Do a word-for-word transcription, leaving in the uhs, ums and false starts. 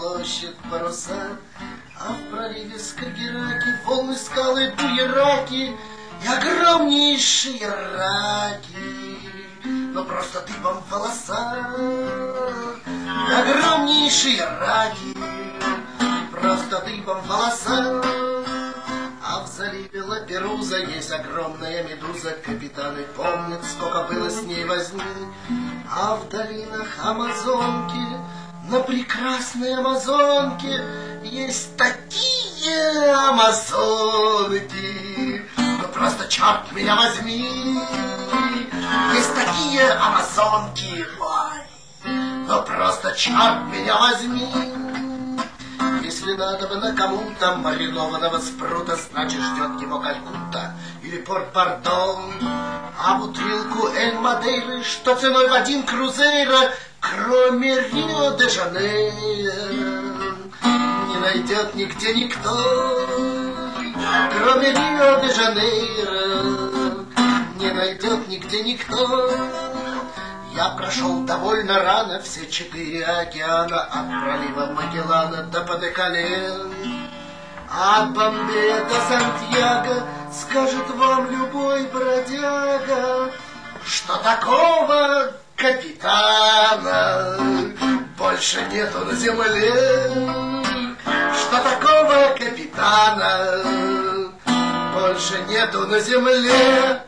площадь паруса, а в проливе Скагерраки волны, скалы, буераки и огромнейшие раки, но просто дыбом в волосах. И огромнейшие раки, просто дыбом в волосах. А в заливе Лаперуза есть огромная медуза. Капитаны помнят, сколько было с ней возни. А в долинах Амазонки, на прекрасной Амазонке, есть такие амазонки, ну просто черт меня возьми. Есть такие амазонки, ой, ну просто черт меня возьми. Если надо бы на кому-то маринованного спрута, значит ждет его Калькутта или Порт-Пардон. А бутылку Эль-Мадейры, что ценой в один крузейро, кроме Рио-де-Жанейро, не найдет нигде никто. Кроме Рио-де-Жанейро не найдет нигде никто. Я прошел довольно рано все четыре океана, от пролива Магеллана до Падекален. От Бомбея до Сантьяго скажет вам любой бродяга, что такого капитана больше нету на земле. Что такого капитана больше нету на земле.